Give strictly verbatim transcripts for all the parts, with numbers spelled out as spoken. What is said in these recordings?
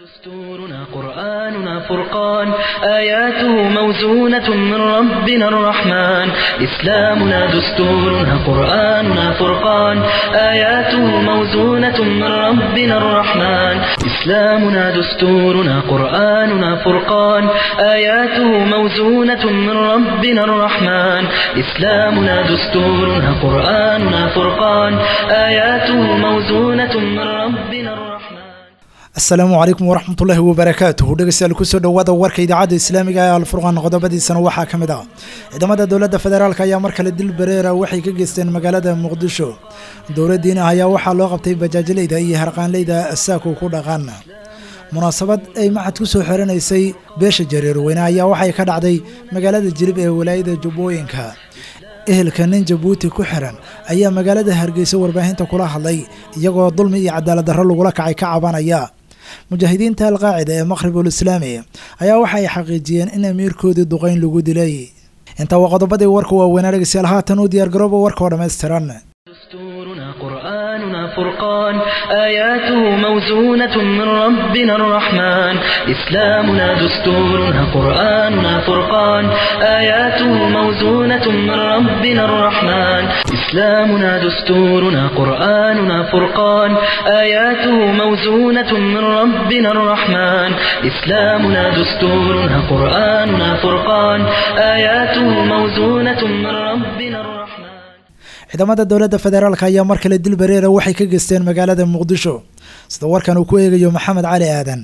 دستورنا قرآننا فرقان آياته موزونة من ربنا الرحمن إسلامنا دستورنا قرآننا فرقان آياته موزونة من ربنا الرحمن إسلامنا دستورنا قرآننا فرقان آياته موزونة من ربنا الرحمن إسلامنا دستورنا قرآننا فرقان آياته موزونة من ربنا الرحمن. السلام عليكم ورحمة الله وبركاته. dhegeystayaal ku soo dhawaada warka idaacada Islaamiga ee Al-Furqan qodobadiisana waxa kamid ah ciidamada dawladda federaalka ayaa mar kale dil bareera waxay ka geysteen magaalada Muqdisho. Dawladdiina ayaa waxa loo qabtay bajaajleyda iyo harqaanleyda saako ku dhaqan. Munaasabad ay maxad ku soo xiranaysay beesha jareer weyna ayaa waxay ka dhacday magaalada Jilib ee wilaayada Jubbooyinka. ehelka nin Jabuuti ku xiran ayaa magaalada Hargeysa warbaahinta kula hadlay iyagoo dulmi iyo cadaalad darro lagu kacay ka cabanaya. mujaahidiinta al-qaacida ee Maghribul Islaami ayaa waxay xaqiijiyeen in amiirkoodii duqeyn lagu dilay. inta waqodobadii warku waa wanaagsan haatan u diyaar garoobo warka oo dhameystiran. دستورنا قرآننا فرقان آياته موزونة من ربنا الرحمن إسلامنا دستورنا قرآننا فرقان آياته موزونة من ربنا الرحمن إسلامنا دستورنا قرآننا فرقان آياته موزونة من ربنا الرحمن إسلامنا دستورنا قرآننا فرقان آياته موزونة من ربنا الرحمن. ciidamada dawladda federaalka ayaa mar kale dil bareera waxay ka geysteen magaalada Muqdisho sida warkan uu ku eegayo Maxamed Cali Aadan.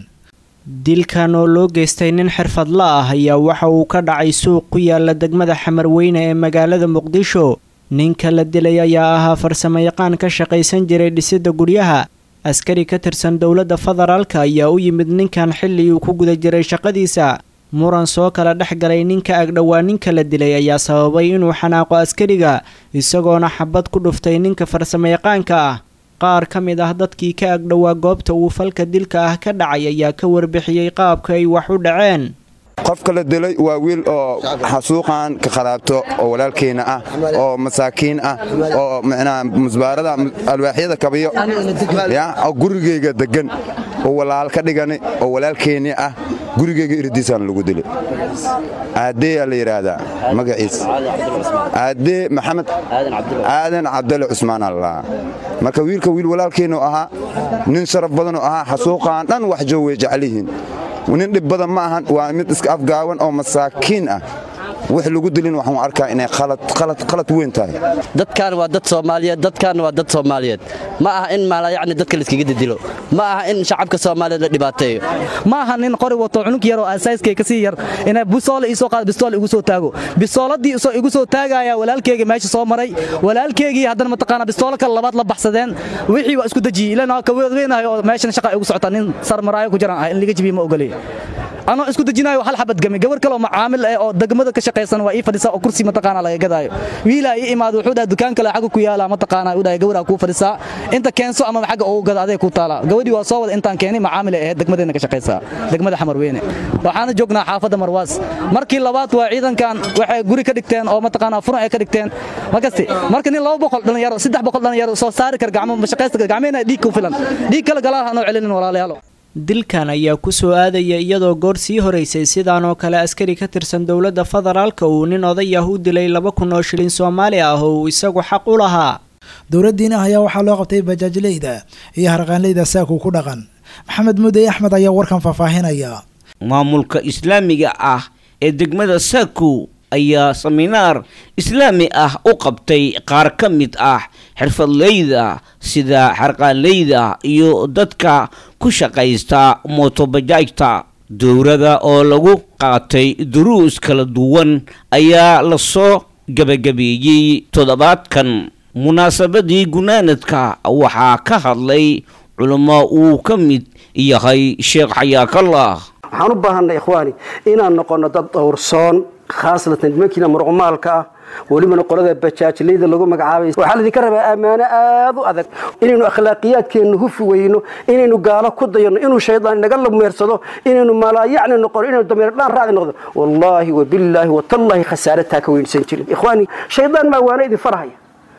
dilkan oo loo geystay nin xirfadle ah ayaa waxa uu ka dhacay suuq ku yaala degmada Xamarweyne ee magaalada Muqdisho. ninka la dilay ayaa ahaa farsamayaqaan ka shaqaysan jiray dhisidda guryaha. askari ka tirsan dawladda federaalka ayaa u yimid ninkan xilli uu ku guda jiray shaqadiisa. muran soo kala dhexgalay ninka agdhawaa ninka la dilay ayaa sababay inuu xanaaqo askariga isagoona xabad ku dhuftay ninka farsamayaqaanka ah. qaar ka mid ah dadkii ka agdhawaa goobta uu falka dilka ah ka dhacay ayaa ka warbixiyey qaabka ay wax u dhaceen. qofka la dilay waa wiil oo xasuuqan ka qalaabto oo walaalkeena ah oo masaakiin ah oo macnaa musbaarada alwaaxyada kabiyo ya oo gurigeyga degan oo walaal ka dhigani oo walaalkeena ah gurigeyga irdiisaan lagu dilay. aadee la yiraahdaa magaciis aadee maxamed aadan cabdulle cusmaan allah. marka wiilka wiil walaalkeena ahaa nin sharaf badan oo ahaa xasuuqan dhan wax joogay jacelihiin nin dhib badan ma ahan waa mid iska afgaawan oo masaakiin ah wax lagu dilin waxaan arkaa inay qalad qalad qalad weyn tahay. dadkan waa dad Soomaaliyeed dadkan waa dad Soomaaliyeed ma aha in maala yacni dadka la iskaga dilo ma aha in shacabka Soomaaliyeed la dhibaateeyo ma aha nin qori wato cunug yar oo asaaskay ka sii yar inay busool isoo qaad bistool igu soo taago bistooladii isoo igu soo taagaya walaalkeyga meesha soo maray walaalkeygii haddana ma taqaana bistool kale labaad la baxsadeen wixii waa isku dajiyay ilaa ka weedweynahay oo meeshan shaqa igu socota nin sar maraayo ku jiraan ah in laga jibiyo ma ogolay أنا إسكو دجناي وحال حبت جمي جبر كلام معامل أو دقمة كشقيسان وإيه فديسا أو كرسي متقانا لا يجدايو ويلا إيه إماد وحدة دكان كلا حاجة كويالا متقانا ودا يجبر أكو فديسا أنت كنسو أما حاجة أو جد هذا كوتالا جودي وصاود أنت كاني معامل إيه دقمة إنك كشقيسا دقمة حمر وينه وحنا جوجنا حافظ مرواز مركي لبات وعيدا كان وح جوري كدكتين أو متقانا فرع كدكتين ما قصدي مركني لو بقول دنا يارو سدح بقول دنا يارو صار سارك رجعنا مشقيس رجعنا ديكو فلان ديك كلا جلاه أنا علينا ولا ليالو. dilkan ayaa ku soo aadaya iyadoo goor sii horeysay sidaan oo kale askari ka tirsan dawladda federaalka uu nin oday ah u dilay laba kun oo shilin Soomaali ah oo isagu xaq u lahaa. dawladdiina ayaa waxa loo qabtay bajaajleyda iyo harqaanleyda saako ku dhaqan. maxamed Mudee Axmed ayaa warkan faahfaahinaya. maamulka islaamiga ah ee degmada Saako ayaa seminaar islaami ah u qabtay qaar ka mid ah xirfadleyda sida harqaanleyda iyo dadka ku shaqaysta motobajaajta. dowladda oo lagu qaatay duruus kala duwan ayaa la soo gabagabeeyay toddobaadkan. munaasabadii gunaanadka waxaa ka hadlay culimo uu ka mid yahay Sheekh Xayaakallah. waxaan u baahanay ikhwaani inaan noqono dad dhowrsoon khaasatan markiina marqumaalka ah ولمن قرده بتشاش ليدا لقوا مقعابي وحال ذي كربة أمانة أذو أذك إنه أخلاقيات كأنه في وينه إنه قاله كده ين إنه شيطان نقلب مرصده إنه ما لا يعني نقول إنه دمير لا راعي نقول والله وبالله وتالله خسارتها كوين سنتين إخواني شيطان ما وانا إذا فرحي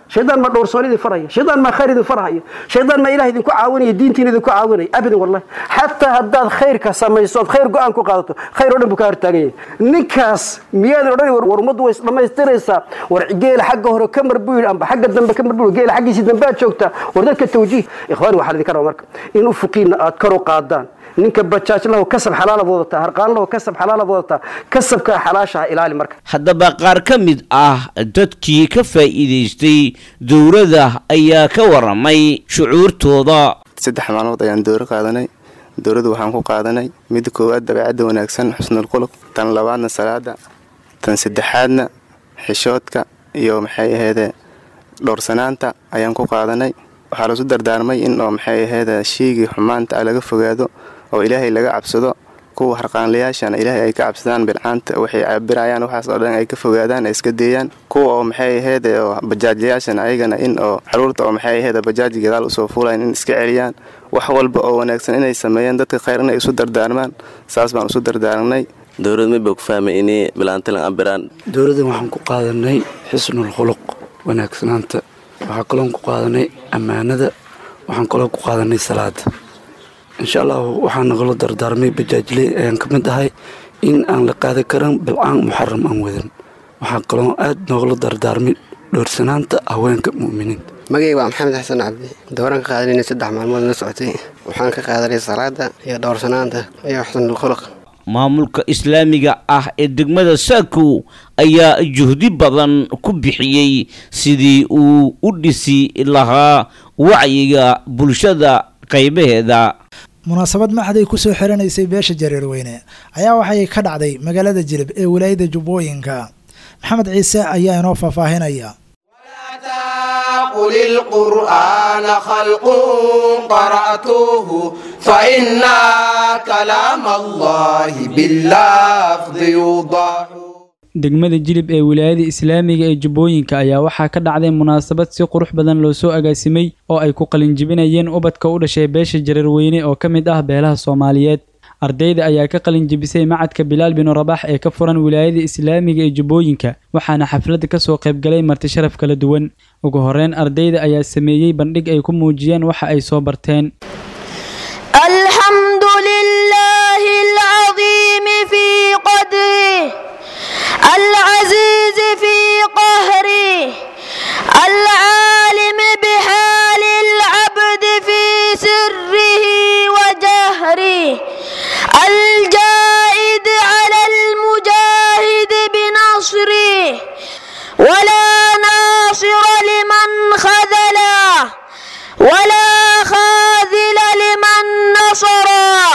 shaydaan ma dhowrsoonidii faraya shaydaan ma khayr idin faraya shaydaan ma ilaahay idinku caawinaya diintiina idinku caawinaya abadan wallahi xataa haddaad khayrka samayso ood khayr go-aan ku qaadato khayr oo dhan buu ka hortaagan yahay ninkaas miyaadan odhan war ummaddu way isdhammaystiraysaa war geela xagga hore ka mar buu yidhi amba xagga dambe ka mar buu geela xaggiisii dambe aad joogtaa war dadka tawjiih ikhwaani waxaa idinka rabaa marka in ufuqiina aad kor u qaadaan ninka bajaaj lahu kasab xalaal wadata harqaan lahu kasab xalaal wadata kasabka xalaasha ilaali marka haddaba qaar ka mid ah dadkii ka faa'iidaystay dowladda ayaa ka waramay shucuurtooda saddex maalmood ayaan dowro qaadanay dowladda waxaan ku qaadanay mid koowaad dabeecadda wanaagsan xusnul khuluq tan labaadna salaada tan saddexaadna xishoodka iyo maxay ahayd dhowrsanaanta ayaan ku qaadanay waxaa lasu dardaarmay in oo maxay ahayd sheegii xumaanta laga fogaado oo ilaahay laga cabsado kuwa harqaanlayaashana ilaahay ay ka cabsadaan bilcaanta waxay cabirayaan waxaas oo dhan ay ka fogaadaan ay iska deeyaan kuwa oo maxay ahayd oo bajaajlayaashana ayagana in oo xaruurta oo maxay ahayd bajaaji gadaal u soo fuulayaan in iska celiyaan wax walba oo wanaagsan inay sameeyaan dadka khayr inay isu dardaarmaan saas baan isu dardaarnay dowladda ma bog fahmay inay bilaantilan ambiraan dowladda waxaan ku qaadanay xisnul khuluq wanaagsanaanta waxaa kaloo ku qaadanay ammaanada waxaan kaloo ku qaadanay salaada insha allah waxaan nagala dardaarmay bajaajley ayaan ka mid ahay in aan la qaadi karin bilcaan muxaram aan wadan waxaa kaloo aad nagala dardaarmay dhowrsanaanta haweenka mu'miniinta magayga waa maxamed xasan cabdi dowraan ka qaadanay saddex maalmood la socotay waxaan ka qaadanay salaada iyo dhowrsanaanta iyo xusnul khuluq maamulka islaamiga ah ee degmada Saakow ayaa juhdi badan ku bixiyay sidii uu u dhisi lahaa wacyiga bulshada qaybaheeda munaasabad maxday ku soo xiranaysay beesha Jareerweyne ayaa waxay ka dhacday magaalada Jilib ee wilaayada Jubbooyinka maxamed ciise ayaa inoo faahfaahinaya قل القرآن خلق قرأته فإن كلام الله باللفظ يوضح degmada Jilib ee wilaayada Islaamiga ee Jubbooyinka ayaa waxaa ka dhacday munaasabad si qurux badan loo soo agaasimay oo ay ku qalin jibinayeen ubadka u dhashay beesha Jareerweyne oo kamid ah beelaha Soomaaliyeed ardayda ayaa ka qalin jibisay macadka Bilaal bin Rabax ee ka furan wilaayada Islaamiga ee Jubbooyinka waxaana xafladda ka soo qayb galay marti sharaf kala duwan ugu horeen ardayda ayaa sameeyay bandhig ay ku muujiyeen waxa ay soo barteen alhamdulillahi alazim fi qadri العزيز في قهري العالم بحال العبد في سره وجهره الجائد على المجاهد بنصره ولا ناصر لمن خذله ولا خاذل لمن نصره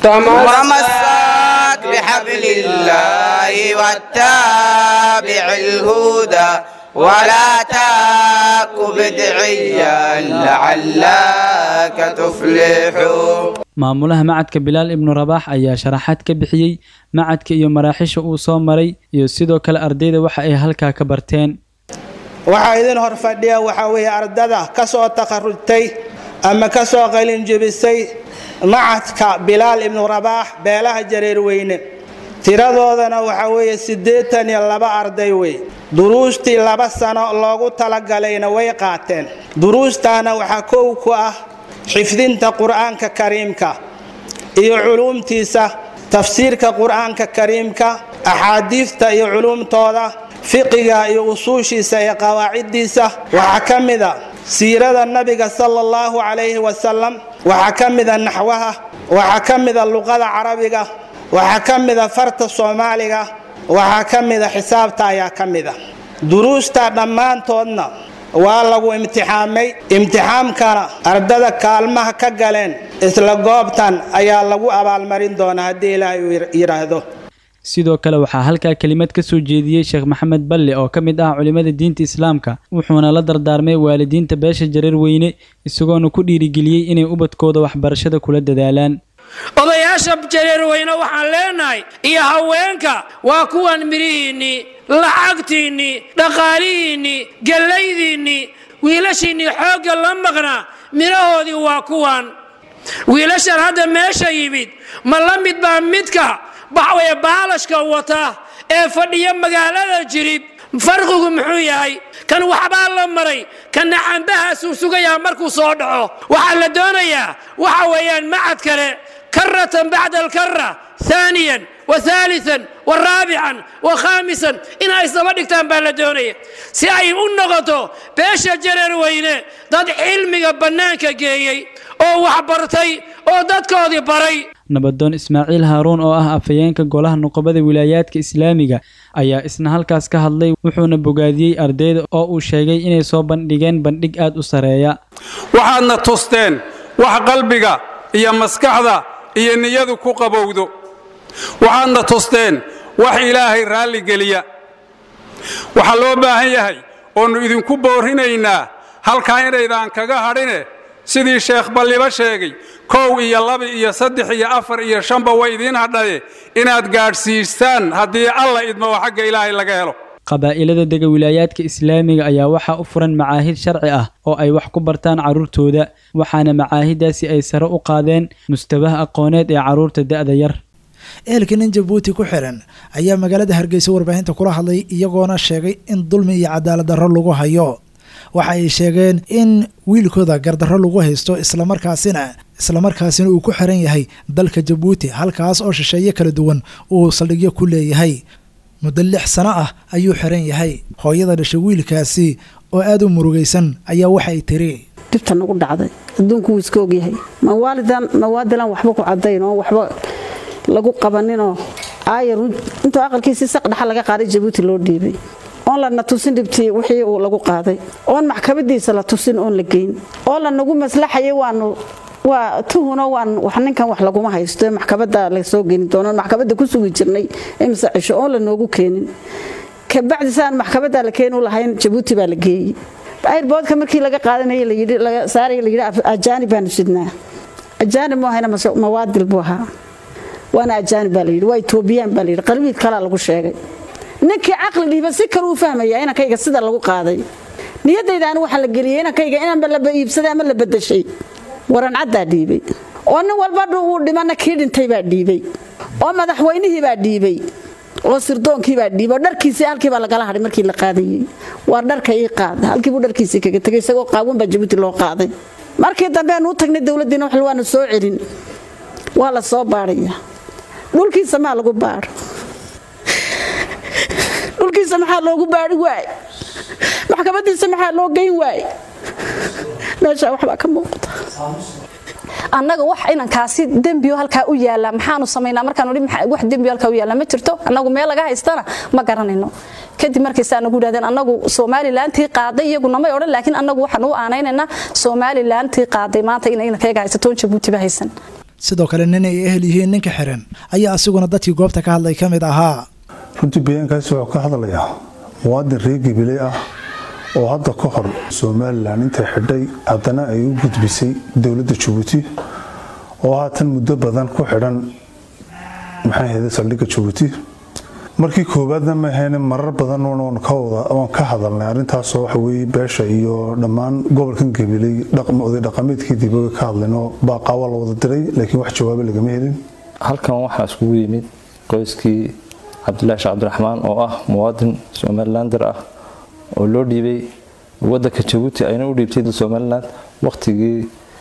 تمسك بحبل الله واتبع الهدى ولا تك بدعيا لعلك تفلح maamulaha macadka Bilaal ibn Rabax ayaa sharaxaad ka bixiyay macadka iyo maraaxisha uu soo maray iyo sidoo kale ardayda waxa ay halka ka barteen waxa idin hor fadhiya waxa weey ardada ka soo takharrujtay ama ka soo qalin jabisay macadka Bilaal ibn Rabax beelaha Jareerweyne tiradoodana waxa weey siddeetan iyo laba arday weey duruustii laba sano loogu talagalayna way qaateen duruustaana waxa koow ku ah xifdinta quraanka kariimka iyo culumtiisa tafsiirka quraanka kariimka axaadiista iyo culumtooda fiqiga iyo usuushiisa iyo qawaacidiisa waxa kamida siirada nabiga sallallahu alayhi wasallam waxa kamida naxwaha waxa kamida luqada carabiga waxa kamida farta Soomaaliga waxa kamida xisaabta ayaa kamida duruusta dhamaantoodna waa lagu imtixaamay imtixaamkana ardada kaalmaha ka galeen isla goobtan ayaa lagu abaalmarin doonaa hadii Ilaahay yiraahdo sidoo kale waxaa halka kelimad ka soo jeediyay Sheekh Maxamed Balle oo kamid ah culimada diinta Islaamka wuxuuna la dardaarmay waalidiinta beesha Jareerweyne isagoona ku dhiirigeliyay inay ubadkooda waxbarashada kula dadaalaan odayaasha Jareerweyne waxaan leenahay iyo haweenka waa kuwan mirihiini lacagtiini dhaqaalihiini galaydiini wiilashiini xooga la maqna mirahoodii waa kuwan wiilashan hadda meesha yimid ma la mid baa midka baxway baalashka wata ee fadhiya magaalada Jilib farqigu muxuu yahay kan waxbaa la maray kana cambahaasuu sugayaa markuu soo dhaco waxaa la doonayaa waxa weeyaan macad kale karatan bacda alkara ثانيا وثالثا ورابعا وخامسا إن أي صبادكتان بالدونية سيأي النغطو بيش جرر وينه ضد علمي بنانك جيي أو وحبرتي أو ضد كاضي بري nabadoon Ismaaciil Haaruun oo ah afayeenka golaha nuqabada wilaayadka Islaamiga ayaa isna halkaas ka hadlay wuxuuna bogaadiyay ardayda oo uu sheegay inay soo bandhigeen bandhig aad u sareeya waxaadna tusteen wax qalbiga iyo maskaxda iyo niyadu ku qabowdo waxaadna tusteen wax ilaahay raalli geliya waxa loo baahan yahay oonu idinku boorinaynaa halkaa inaydaan kaga hadhine sidii sheekh balliba sheegay kow iyo laba iyo saddex iyo afar iyo shanba way idiin hadhaye inaad gaadhsiistaan haddii alla idmo oo xagga ilaahay laga helo qabaa'ilada dega wilaayadka Islaamiga ayaa waxa u furan macaahid sharci ah oo ay wax ku bartaan carruurtooda waxaana macaahidaasi ay sare u qaadeen mustawaha aqooneed ee carruurta da'da yar ehelka nin Jabuuti ku xiran ayaa magaalada Hargeysa warbaahinta kula hadlay iyagoona sheegay in dulmi iyo cadaalad darro lagu hayo waxa ay sheegeen in wiilkooda gardarro lagu haysto isla markaasina isla markaasina uu ku xiran yahay dalka Jabuuti halkaas oo shisheeye kala duwan uu saldhigyo ku leeyahay muddo lix sano ah ayuu xiran yahay hooyada dhashay wiilkaasi oo aad u murugaysan ayaa waxa ay tiri dibta nagu dhacday adduunku iska og yahay ma waalidan ma waadilan waxba ku cadeyn oo waxba lagu qabanino aayar inta aqalkiisa saq dhaxal laga qaaday Jabuuti loo dhiibay oo la natusin dibtii wixii uu lagu qaaday oo maxkamadiisa la tusin oo la geyn oo la nagu maslaxayay waanu waa tuhuna waan wax ninkan wax lagu ma haysto maxkamada la soo geyn doono maxkamada ku sugi jirnay imsa cisho oo la noogu keenin ka bacdi saan maxkamada la keeno lahayn Jabuuti baa la geeyay airboodka markii laga qaadanayay la yiri laga saaray la yiri ajaanib baan sidnaa ajaanib ma hayna mawaadil buha وانا اجانب باليد واي توبيان باليد قلبي كلا lagu sheegay ninkii aqli dhiba si kale u fahmaya in kayga sida lagu qaaday niyadayda aan waxa la galiyay in kayga inaan bal la iibsaday ama la bedeshay waran cadda dhiibay oo nin walba uu dhimana kii dhintay baa dhiibay oo madaxweynihii baa dhiibay oo sirdoonkii baa dhiibay dharkiisii halkii baa laga haray markii la qaadayay war dharka ii qaad halkii buu dharkiisii kaga tagay isagoo qaawan baa Jabuuti loo qaaday markii dambe aanu tagnay dawladdiina wax waanu soo celin waa la soo baariyaa dhulkiisa ma lagu baar dhulkiisa maxaa loogu baari waay maxkamadiisa maxaa loo geyn waay meesha waxba ka muuqata annaga wax inankaasi dambiyo halka u yaala maxaanu sameynaa markaan wax dambiyo halka u yaala ma jirto annagu meel laga haystana ma garanayno kadib markiisa anagu yiraahdeen annagu Soomaaliland tii qaaday iyaguna ma oran laakiin annagu waxaan u aanaynaynaa Soomaaliland tii qaaday maanta inay inaga haysato Jabuuti ba haysan sidoo kale nin ay ehel yihiin ninka xiran ayaa asiguna dadkii goobta ka hadlay kamid ahaa runtii bayaankaas wuxuu ka hadlayaa muwaadin reer Gibiley ah oo hadda ka hor Soomaaliland inta xidhay haddana ay u gudbisay dawladda Jabuuti oo haatan muddo badan ku xidhan maxay ahayd saldhigga Jabuuti markii koobaadna ma ahayn marar badan oo ka wada oo ka hadalnay arintaas oo wax weey beesha iyo dhamaan gobolkan Gibiley dhaqamada dhaqameedkii dib uga ka hadlayno baaqaa wala wada diray laakiin wax jawaab laga ma helin halkan waxa isku yimid qoyskii Cabdullaahi Cabdiraxmaan oo ah muwaadin Somalilander ah oo loo dhiibay wadanka Jabuuti ayna u dhiibtay Somaliland waqtigii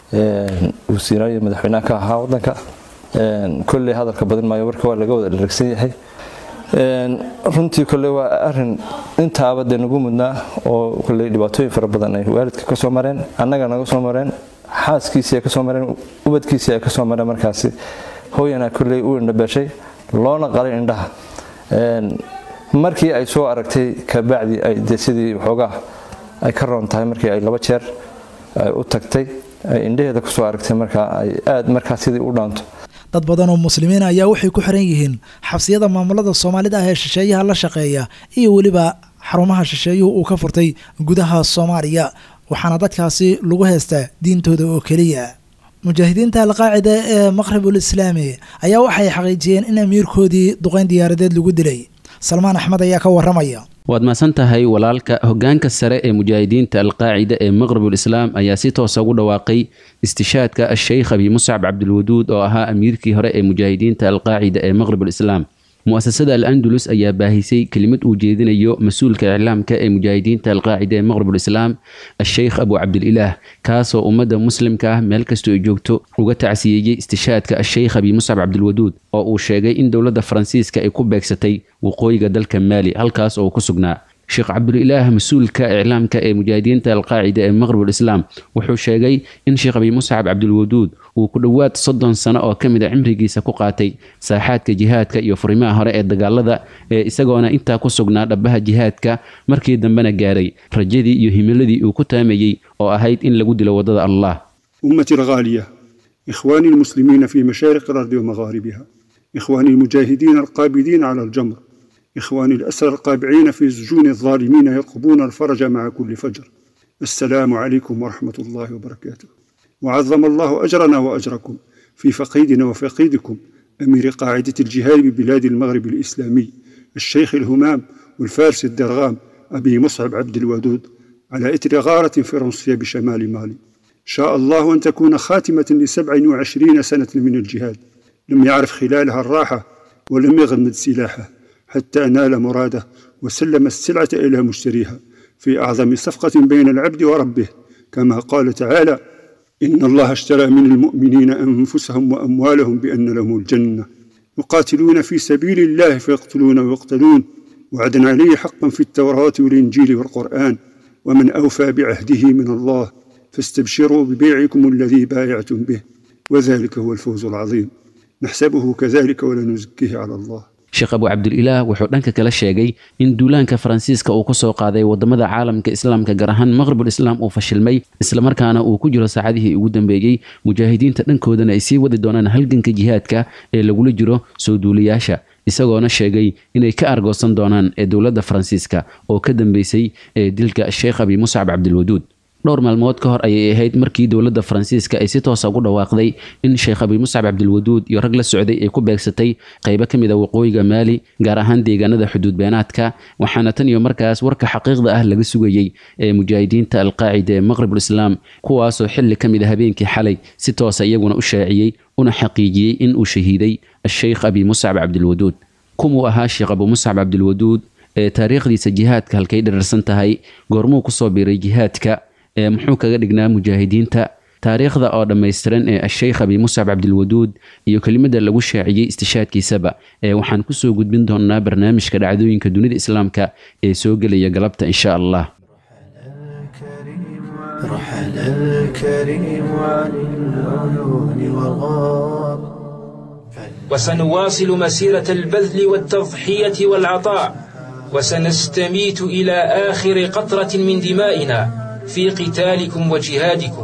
ee uu siirayo madaxweynaha ka ahaa wadanka ee kulli hadalka badan maayo warka waa laga wada dharagsan yahay een runtii kulli waa arin inta abada nagu mudnaa oo kulli dhibaatooyin fara badan ay waalidka ka soo mareen annaga naga soo mareen xaaskiisa ka soo mareen ubadkiisa ka soo mareen markaasi hooyana kulli uu indhabashay loona qalay indhaha een markii ay soo aragtay ka bacdi ay sidii xogaa ay ka roon tahay markii ay laba jeer u tagtay ay indhaheeda ku soo aragtay marka ay aad markaa sidii u dhaanto dad badan oo muslimiin ayaa waxay ku xiran yihiin xabsiyada maamulada Soomaalida ah ee shisheeyaha la shaqeeya iyo waliba xarumaha shisheeyuhu uu ka furtay gudaha Soomaaliya waxaana dadkaasi lagu heystaa diintooda oo kaliya mujaahidiinta al-qaacida ee Maghribul Islaami ayaa waxay xaqiijiyeen in amiirkoodii duqeyn diyaaradeed lagu dilay Salmaan Axmed ayaa ka waramaya waad maasan tahay walaalka hogaanka sare ee mujaahidiinta al-qaacida ee Maghribul Islaam ayaa si toos ah ugu dhawaaqay istishaadka Sheikh Abi Mus'ab Abdul Waduud oo ahaa amiirkii hore ee mujaahidiinta al-qaacida ee Maghribul Islaam mu'asasada al-andalus ayaa baahisay kelimad uu jeedinayo mas-uulka iclaamka ee mujaahidiinta alqaacida ee maqrib alislaam asheykh abu cabdililaah kaasoo ummadda muslimka ah meel kastoo ay joogto uga tacsiyeeyey istishaadka asheykh abi muscab cabdilwaduud oo uu sheegay in dowladda faransiiska ay ku beegsatay waqooyiga dalka maali halkaas oo ku sugnaa sheekh cabdulilaah mas-uulka iclaamka ee mujaahidiinta alqaacida ee maqrib alislaam wuxuu sheegay in sheekh abi muscab cabdilwaduud uu ku dhowaad soddon sano oo ka mid a cimrigiisa ku qaatay saaxaadka jihaadka iyo furimaha hore ee dagaalada ee isagoona intaa ku sugnaa dhabbaha jihaadka markii dambena gaaray rajadii iyo himiladii uu ku taamayey oo ahayd in lagu dilo waddada allah ummati alghaaliya ikhwaani almuslimiina fi mashaariq alardi wa maghaaribiha ikhwaani almujaahidiina alqaabidiina cala aljamr إخواني الأسرى القابعين في سجون الظالمين يطلبون الفرج مع كل فجر السلام عليكم ورحمة الله وبركاته وعظم الله أجرنا وأجركم في فقيدنا وفقيدكم أمير قاعدة الجهاد ببلاد المغرب الإسلامي الشيخ الهمام والفارس الدرغام أبي مصعب عبد الودود على إثر غارة فرنسية بشمال مالي شاء الله أن تكون خاتمة لسبع وعشرين سنة من الجهاد لم يعرف خلالها الراحة ولم يغمد سلاحه حتى نال مراده وسلم السلعة إلى مشتريها في أعظم صفقة بين العبد وربه كما قال تعالى إن الله اشترى من المؤمنين أنفسهم وأموالهم بأن لهم الجنة يقاتلون في سبيل الله فيقتلون ويقتلون وعدا عليه حقا في التوراة والإنجيل والقرآن ومن أوفى بعهده من الله فاستبشروا ببيعكم الذي بايعتم به وذلك هو الفوز العظيم نحسبه كذلك ولا نزكيه على الله sheekh abu cabdililaah wuxuu dhanka kala sheegay in duulaanka faransiiska uu ku soo qaaday wadamada caalamka islaamka gaar ahaan maqribul islaam uu fashilmay islamarkaana uu ku jiro saacadihii ugu dambeeyey mujaahidiinta dhankoodana ay sii wadi doonaan halganka jihaadka ee lagula jiro soo duuliyaasha isagoona sheegay inay ka argoosan doonaan ee dowladda faransiiska oo ka dambeysay ee dilka sheekh abi muscab cabdilwaduud dhowr maalmood ka hor ayay ahayd markii dowladda faransiiska ay si toos ugu dhawaaqday in sheekh abi muscab cabdilwaduud iyo rag la socday ay ku beegsatay qaybo ka mid a waqooyiga maali gaar ahaan deegaanada xuduud beenaadka waxaana tan iyo markaas warka xaqiiqda ah laga sugayey ee mujaahidiinta alqaacida ee maqribul islaam kuwaasoo xilli ka mid a habeenkii xalay si toosa iyaguna u shaaciyey una xaqiijiyey in uu shahiiday asheykh abi muscab cabdilwaduud kumuu ahaa sheekh abu muscab cabdilwaduud ee taariikhdiisa jihaadka halkay dherarsan tahay goormuu kusoo biiray jihaadka ee muxuu kaga dhignaa mujaahidiinta taariikhda oo dhammaystiran ee asheykh abi muscab cabdilwaduud iyo kelimada lagu shaaciyey istishaadkiisaba ee waxaan kusoo gudbin doonaa barnaamijka dhacdooyinka dunida islaamka ee soo gelaya galabta insha allah رحل الكريم عن العيون والغاب وسنواصل مسيرة البذل والتضحية والعطاء وسنستميت إلى آخر قطرة من دمائنا في قتالكم وجهادكم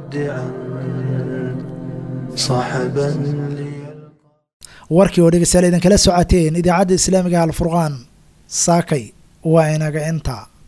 صاحبا warkii oo dhegeystayaal idin kala socoteen idaacadda islaamiga alfurqaan saakay waa inaga inta